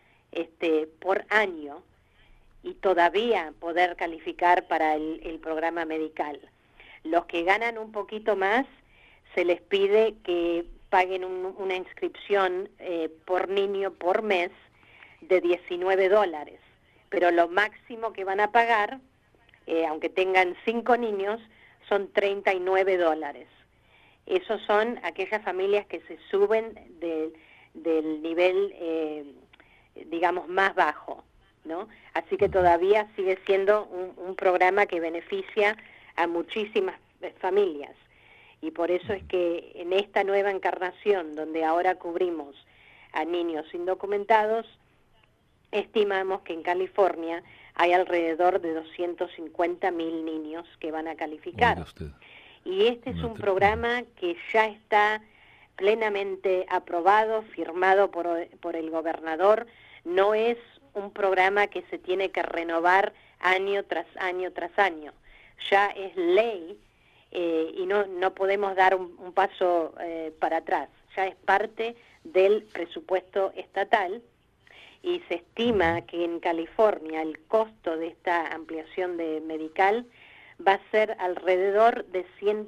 por año y todavía poder calificar para el programa medical. Los que ganan un poquito más, se les pide que paguen una inscripción por niño por mes de $19, pero lo máximo que van a pagar, aunque tengan 5 niños, son $39. Esos son aquellas familias que se suben del nivel digamos, más bajo, ¿no? Así que todavía sigue siendo un programa que beneficia a muchísimas familias. Y por eso es que en esta nueva encarnación, donde ahora cubrimos a niños indocumentados, estimamos que en California hay alrededor de 250,000 niños que van a calificar. Y este es un programa que ya está plenamente aprobado, firmado por el gobernador. No es un programa que se tiene que renovar año tras año tras año. Ya es ley y no podemos dar un paso para atrás. Ya es parte del presupuesto estatal y se estima que en California el costo de esta ampliación de medical va a ser alrededor de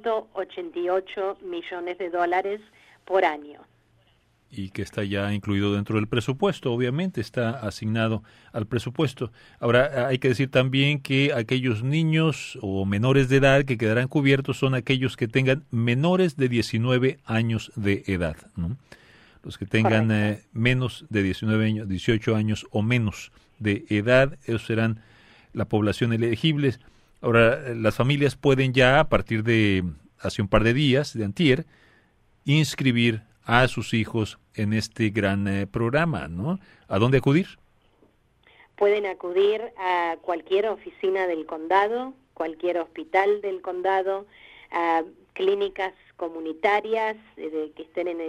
$188 millones por año. Y que está ya incluido dentro del presupuesto, obviamente, está asignado al presupuesto. Ahora, hay que decir también que aquellos niños o menores de edad que quedarán cubiertos son aquellos que tengan menores de 19 años de edad, ¿no? Los que tengan menos de 19 años, 18 años o menos de edad, esos serán la población elegible. Ahora, las familias pueden ya, a partir de hace un par de días, de antier, inscribir a sus hijos en este gran programa, ¿no? ¿A dónde acudir? Pueden acudir a cualquier oficina del condado, cualquier hospital del condado, a clínicas comunitarias que estén en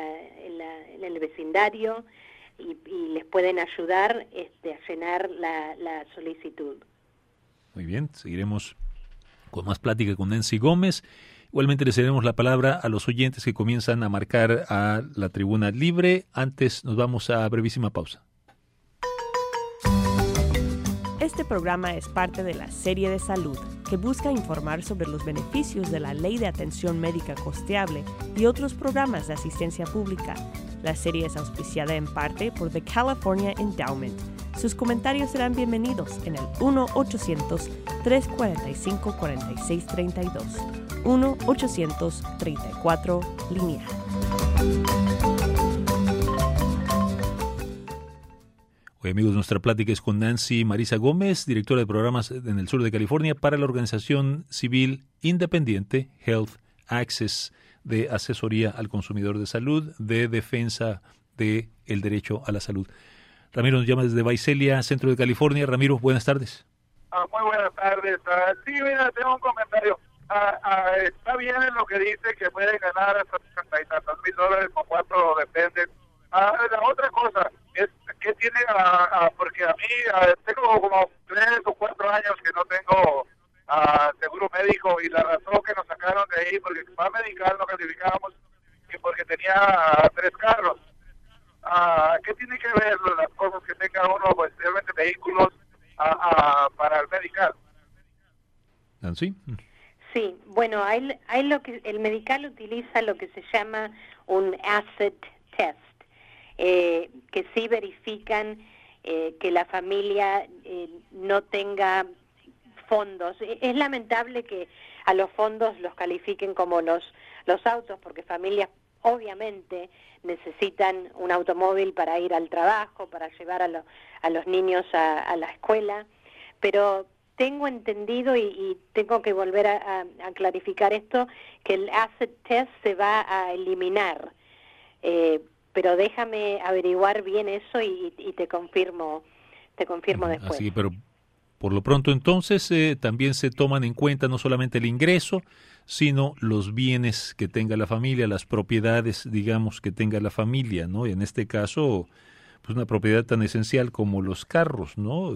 el vecindario y les pueden ayudar a llenar la solicitud. Muy bien, seguiremos con más plática con Nancy Gómez. Igualmente le cedemos la palabra a los oyentes que comienzan a marcar a la tribuna libre. Antes nos vamos a brevísima pausa. Este programa es parte de la serie de salud que busca informar sobre los beneficios de la Ley de Atención Médica Costeable y otros programas de asistencia pública. La serie es auspiciada en parte por The California Endowment. Sus comentarios serán bienvenidos en el 1-800-345-4632. 1-800-34-LÍNEA. Hoy, amigos, nuestra plática es con Nancy Marisa Gómez, directora de programas en el sur de California para la organización civil independiente Health Access, de asesoría al consumidor de salud, de defensa del derecho a la salud. Ramiro nos llama desde Visalia, centro de California. Ramiro, buenas tardes. Muy buenas tardes. Sí, mira, tengo un comentario. Está bien en lo que dice que pueden ganar hasta $60 y tantos mil con 4 dependen. La otra cosa es que tiene, porque a mí tengo como 3 o 4 años que no tengo seguro médico, y la razón que nos sacaron de ahí, porque para medical no calificábamos, que porque tenía 3 carros. ¿Qué tiene que ver las cosas que tenga uno, pues realmente vehículos para el medical? ¿Nancy? Sí, bueno, hay el medical utiliza lo que se llama un asset test, que sí verifican que la familia no tenga fondos. Es lamentable que a los fondos los califiquen como los autos, porque familias obviamente necesitan un automóvil para ir al trabajo, para llevar a los niños a la escuela, pero tengo entendido, y tengo que volver a clarificar esto, que el asset test se va a eliminar, pero déjame averiguar bien eso y te confirmo después. Así, pero por lo pronto entonces también se toman en cuenta no solamente el ingreso, sino los bienes que tenga la familia, las propiedades, digamos, que tenga la familia, ¿no? En este caso, pues una propiedad tan esencial como los carros, ¿no?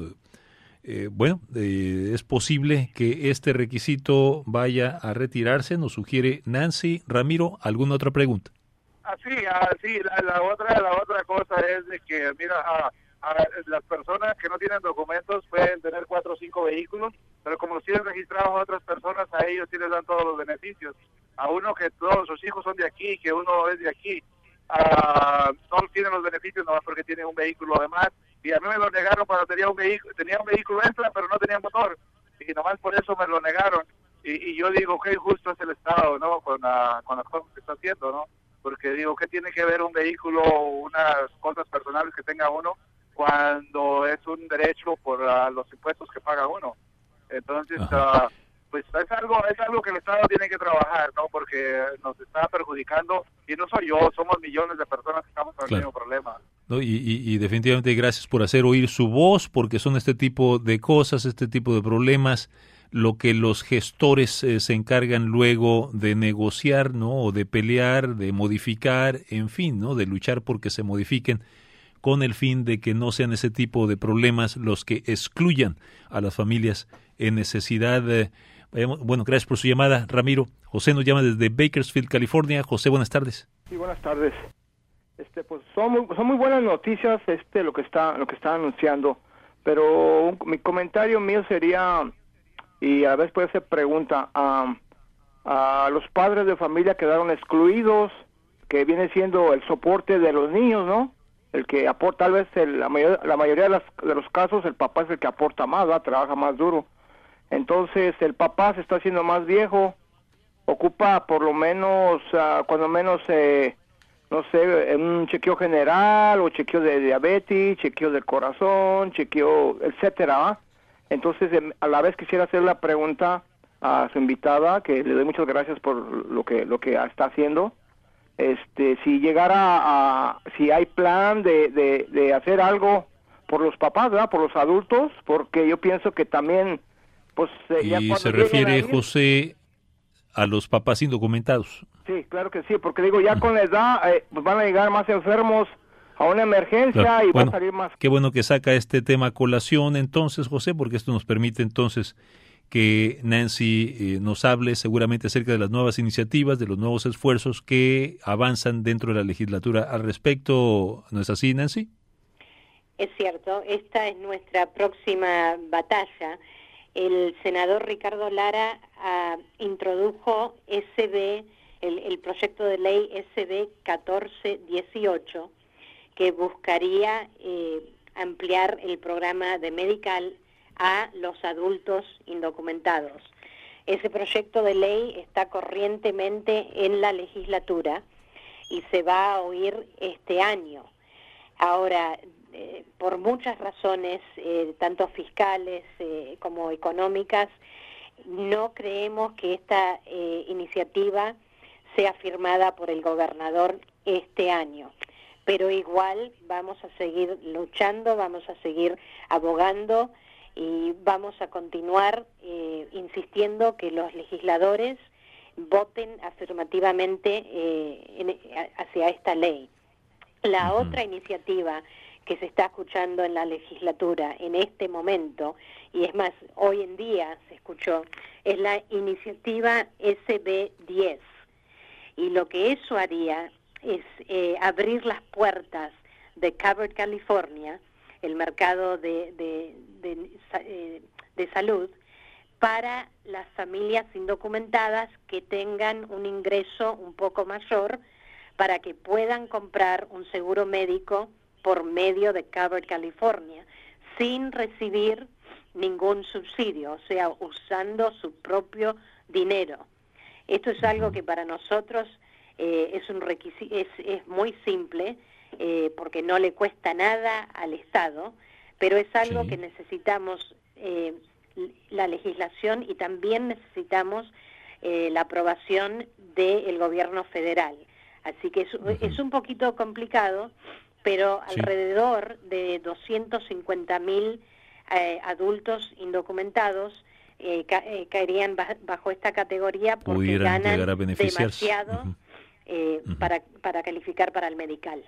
Es posible que este requisito vaya a retirarse, nos sugiere Nancy. Ramiro, ¿alguna otra pregunta? Sí, la otra cosa es de que, mira, las personas que no tienen documentos pueden tener 4 o 5 vehículos, pero como los tienen registrados a otras personas, a ellos sí les dan todos los beneficios. A uno que todos sus hijos son de aquí, que uno es de aquí, no tienen los beneficios nomás porque tiene un vehículo además. Y a mí me lo negaron cuando tenía un vehículo extra, pero no tenía motor, y nomás por eso me lo negaron. Y yo digo, qué injusto es el Estado, ¿no? Con las cosas que está haciendo, ¿no? Porque digo, ¿qué tiene que ver un vehículo, unas cosas personales que tenga uno, cuando es un derecho por los impuestos que paga uno? Entonces, pues es algo que el Estado tiene que trabajar, ¿no? Porque nos está perjudicando, y no soy yo, somos millones de personas que estamos con el mismo problema. ¿No? Y definitivamente gracias por hacer oír su voz, porque son este tipo de cosas, este tipo de problemas, lo que los gestores se encargan luego de negociar, ¿no? O de pelear, de modificar, en fin, ¿no? De luchar porque se modifiquen, con el fin de que no sean ese tipo de problemas los que excluyan a las familias en necesidad. Bueno, gracias por su llamada, Ramiro. José nos llama desde Bakersfield, California. José, buenas tardes. Sí, buenas tardes. Pues son muy buenas noticias lo que está anunciando, pero mi comentario mío sería, y a veces puede ser pregunta, a los padres de familia quedaron excluidos, que viene siendo el soporte de los niños, ¿no? El que aporta, tal vez la mayoría de los casos, el papá es el que aporta más, ¿verdad? Trabaja más duro. Entonces el papá se está haciendo más viejo, ocupa por lo menos, cuando menos, no sé, un chequeo general, o chequeo de diabetes, chequeo del corazón, chequeo, etcétera, ¿eh? Entonces, a la vez quisiera hacer la pregunta a su invitada, que le doy muchas gracias por lo que está haciendo. Si llegara si hay plan de hacer algo por los papás, ¿verdad? Por los adultos, porque yo pienso que también, pues... y se refiere, José, a los papás indocumentados. Sí, claro que sí, porque digo, ya con la edad pues van a llegar más enfermos a una emergencia, claro, y va a salir más... Qué bueno que saca este tema a colación entonces, José, porque esto nos permite entonces que Nancy nos hable seguramente acerca de las nuevas iniciativas, de los nuevos esfuerzos que avanzan dentro de la legislatura al respecto. ¿No es así, Nancy? Es cierto, esta es nuestra próxima batalla. El senador Ricardo Lara introdujo el proyecto de ley SB 1418, que buscaría ampliar el programa de Medical a los adultos indocumentados. Ese proyecto de ley está corrientemente en la legislatura y se va a oír este año. Ahora, por muchas razones, tanto fiscales como económicas, no creemos que esta iniciativa sea firmada por el gobernador este año. Pero igual vamos a seguir luchando, vamos a seguir abogando y vamos a continuar insistiendo que los legisladores voten afirmativamente hacia esta ley. La otra iniciativa que se está escuchando en la legislatura en este momento, y es más, hoy en día se escuchó, es la iniciativa SB 10. Y lo que eso haría es abrir las puertas de Covered California, el mercado de salud, para las familias indocumentadas que tengan un ingreso un poco mayor, para que puedan comprar un seguro médico por medio de Covered California, sin recibir ningún subsidio, o sea, usando su propio dinero. Esto es algo que para nosotros es un requisito, es muy simple, porque no le cuesta nada al Estado, pero es algo que necesitamos la legislación y también necesitamos la aprobación del gobierno federal. Así que es un poquito complicado, pero alrededor de 250,000 adultos indocumentados caerían bajo esta categoría porque pudieran ganan llegar a beneficiarse demasiado para calificar para el medical.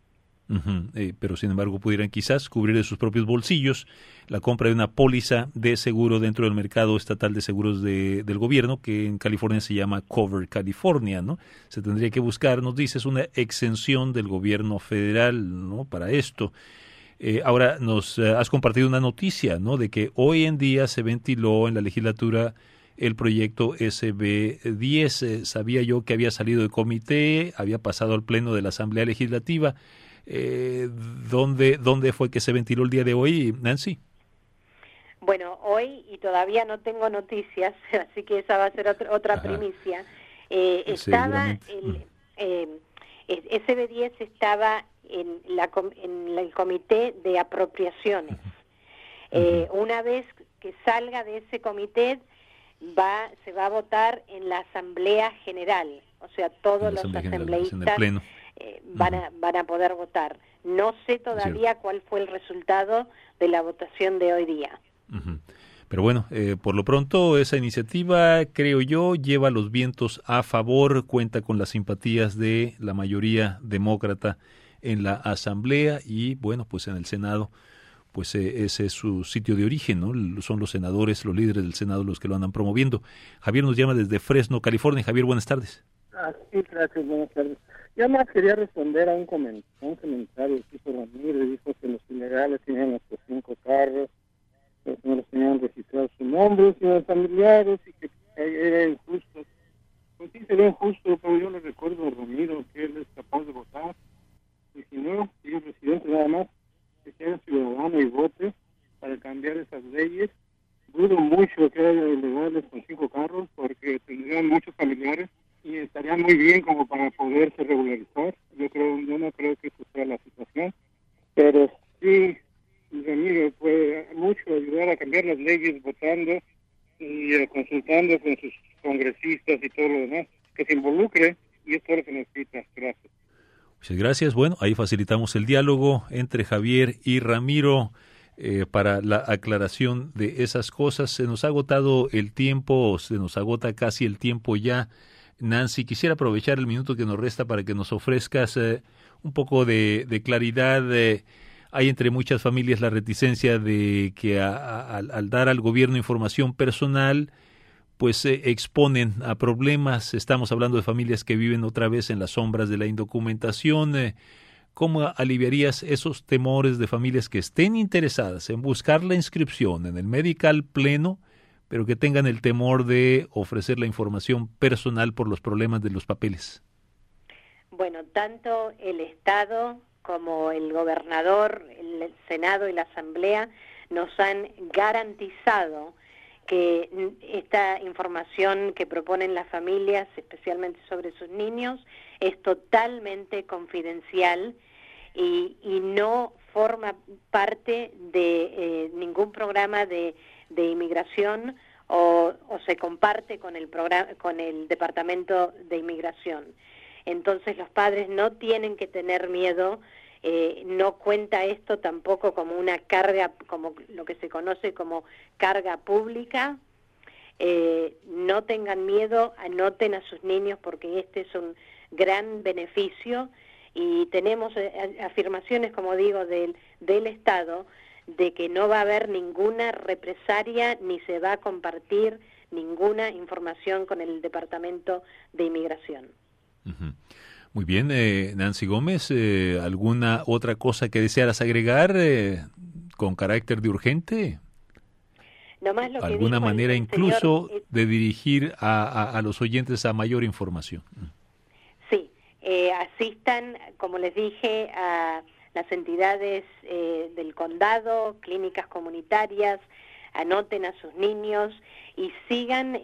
Pero sin embargo pudieran quizás cubrir de sus propios bolsillos la compra de una póliza de seguro dentro del mercado estatal de seguros del gobierno, que en California se llama Covered California, ¿no? Se tendría que buscar, nos dices, una exención del gobierno federal, ¿no?, para esto. Ahora nos has compartido una noticia, ¿no?, de que hoy en día se ventiló en la legislatura el proyecto SB 10. Sabía yo que había salido de comité, había pasado al pleno de la Asamblea Legislativa. ¿Dónde fue que se ventiló el día de hoy, Nancy? Bueno, hoy, y todavía no tengo noticias, así que esa va a ser otra primicia, estaba SB10 estaba en el comité de apropiaciones. Una vez que salga de ese comité, se va a votar en la Asamblea General, o sea, todos los asambleístas van a poder votar. No sé todavía cuál fue el resultado de la votación de hoy día. Pero bueno, por lo pronto esa iniciativa, creo yo, lleva los vientos a favor, cuenta con las simpatías de la mayoría demócrata en la Asamblea y bueno, pues en el Senado, pues ese es su sitio de origen, ¿no? Son los senadores, los líderes del Senado los que lo andan promoviendo. Javier nos llama desde Fresno, California. Javier, buenas tardes. Sí, gracias, buenas tardes. Yo más quería responder a un comentario que hizo Ramírez, dijo que los ilegales tenían hasta 5 carros, los no los tenían registrados su nombre, sus familiares, y que era injusto. Pues sí, sería injusto, pero yo le recuerdo a Ramiro que él es capaz de votar, y si no, si es presidente nada más, que sea ciudadano y vote para cambiar esas leyes. Dudo mucho que haya ilegales con 5 carros, porque tendrían muchos familiares y estarían muy bien como para poderse regularizar. Yo no creo que eso sea la situación, pero sí, Ramiro puede mucho ayudar a cambiar las leyes votando y consultando con sus congresistas y todo lo demás, que se involucre, y es todo lo que necesita. Gracias. Muchas gracias. Bueno, ahí facilitamos el diálogo entre Javier y Ramiro para la aclaración de esas cosas. Se nos ha agotado el tiempo, se nos agota casi el tiempo ya. Nancy, quisiera aprovechar el minuto que nos resta para que nos ofrezcas un poco de claridad. Hay entre muchas familias la reticencia de que al dar al gobierno información personal, pues exponen a problemas. Estamos hablando de familias que viven otra vez en las sombras de la indocumentación. ¿cómo aliviarías esos temores de familias que estén interesadas en buscar la inscripción en el Medical pleno, pero que tengan el temor de ofrecer la información personal por los problemas de los papeles? Bueno, tanto el Estado como el gobernador, el Senado y la Asamblea nos han garantizado que esta información que proponen las familias, especialmente sobre sus niños, es totalmente confidencial y no forma parte de ningún programa de inmigración o se comparte con el Departamento de Inmigración. Entonces los padres no tienen que tener miedo. No cuenta esto tampoco como una carga, como lo que se conoce como carga pública. No tengan miedo, anoten a sus niños porque este es un gran beneficio y tenemos afirmaciones, como digo, del Estado de que no va a haber ninguna represalia ni se va a compartir ninguna información con el Departamento de Inmigración. Uh-huh. Muy bien, Nancy Gómez, ¿alguna otra cosa que desearas agregar con carácter de urgente? Nomás lo que ¿Alguna dijo manera el incluso señor, de dirigir a los oyentes a mayor información? Sí, asistan, como les dije, a las entidades del condado, clínicas comunitarias, anoten a sus niños y sigan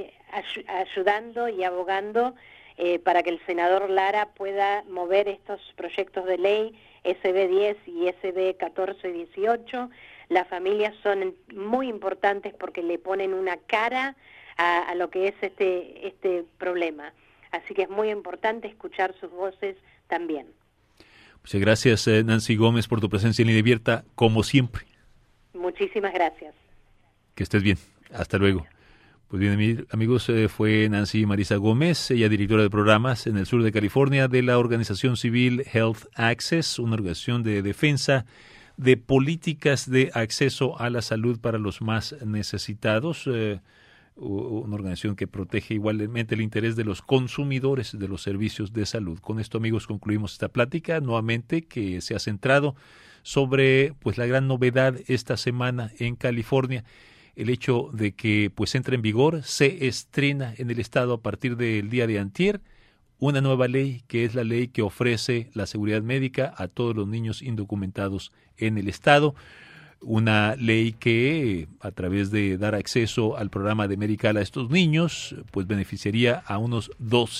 ayudando y abogando para que el senador Lara pueda mover estos proyectos de ley SB 10 y SB 14 y 18. Las familias son muy importantes porque le ponen una cara a lo que es este problema. Así que es muy importante escuchar sus voces también. Muchas gracias, Nancy Gómez, por tu presencia en Línea Abierta, como siempre. Muchísimas gracias. Que estés bien. Hasta luego. Pues bien, amigos, fue Nancy Marisa Gómez, ella directora de programas en el sur de California de la organización civil Health Access, una organización de defensa de políticas de acceso a la salud para los más necesitados, una organización que protege igualmente el interés de los consumidores de los servicios de salud. Con esto, amigos, concluimos esta plática nuevamente que se ha centrado sobre pues la gran novedad esta semana en California, el hecho de que pues entra en vigor, se estrena en el estado a partir del día de antier, una nueva ley que es la ley que ofrece la seguridad médica a todos los niños indocumentados en el estado. Una ley que, a través de dar acceso al programa de Medical a estos niños, pues beneficiaría a unos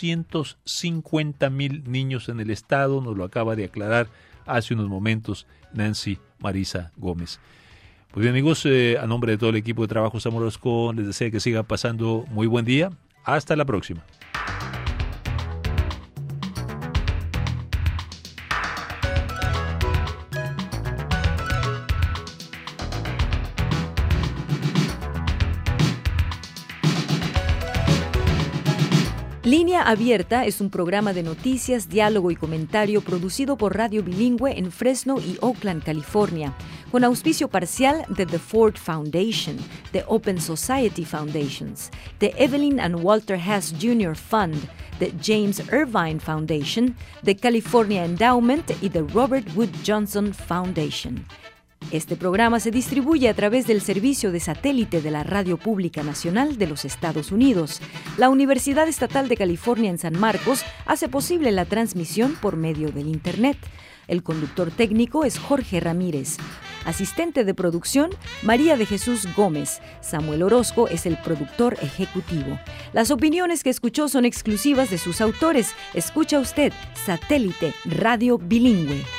250,000 niños en el estado, nos lo acaba de aclarar hace unos momentos Nancy Marisa Gómez. Pues bien, amigos, a nombre de todo el equipo de Trabajo Sam Orozco, les deseo que sigan pasando muy buen día. Hasta la próxima. Línea Abierta es un programa de noticias, diálogo y comentario producido por Radio Bilingüe en Fresno y Oakland, California, con auspicio parcial de The Ford Foundation, The Open Society Foundations, The Evelyn and Walter Hess Jr. Fund, The James Irvine Foundation, The California Endowment y The Robert Wood Johnson Foundation. Este programa se distribuye a través del servicio de satélite de la Radio Pública Nacional de los Estados Unidos. La Universidad Estatal de California en San Marcos hace posible la transmisión por medio del Internet. El conductor técnico es Jorge Ramírez. Asistente de producción, María de Jesús Gómez. Samuel Orozco es el productor ejecutivo. Las opiniones que escuchó son exclusivas de sus autores. Escucha usted Satélite Radio Bilingüe.